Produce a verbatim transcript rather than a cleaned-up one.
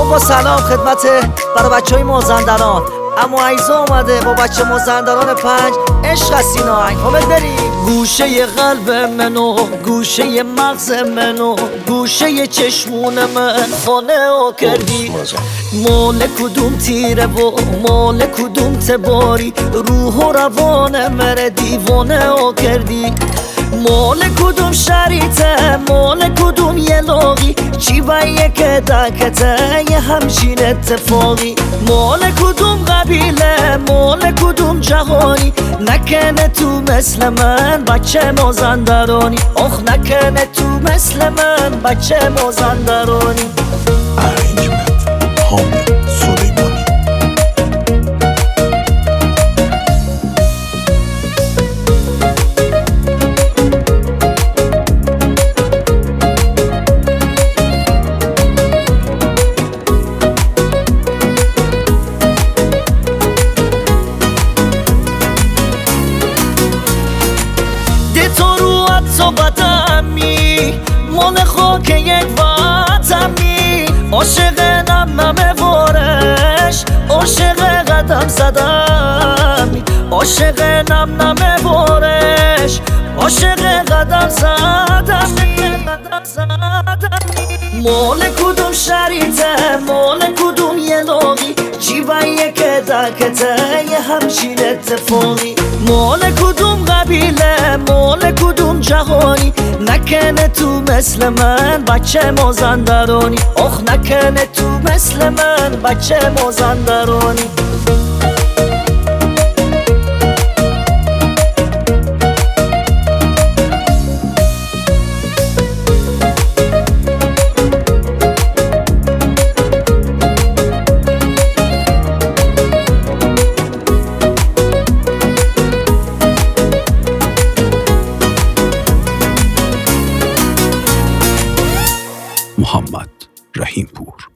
با سلام خدمت برای بچه های مازندران. اما عیزا اومده با بچه مازندران پنج. عشق از این آهنگ خب بریم. گوشه قلب منو، گوشه مغز منو، گوشه چشمون من خانه ها کردی. مال کدوم تیره و مال کدوم تباری، روح و روان من دیوانه ها کردی. مال کدوم شریطه، مال کدوم یلاقی، چی بایه که دکته یه همچین اتفاقی. مال کدوم قبیله، مال کدوم جهانی، نکنه تو مثل من بچه مازندرانی. آخ نکنه تو مثل من بچه مازندرانی. ارنجمنت حامد سلیمانی. تو قدمی مال خاک یک وطنی، عاشق نمنمه وارش، عاشق قدم زدمی، عاشق نمنمه وارش، عاشق قدم زدمی. مال کدوم شریطه، مال کدوم یلاقی، جیبایه که دکته یه همچین اتفاقی. مال کدوم قبیله، مال کدوم جهانی، نکنه تو مثل من بچه مازندرانی. آخ نکنه تو مثل من بچه مازندرانی. محمد رحیم پور.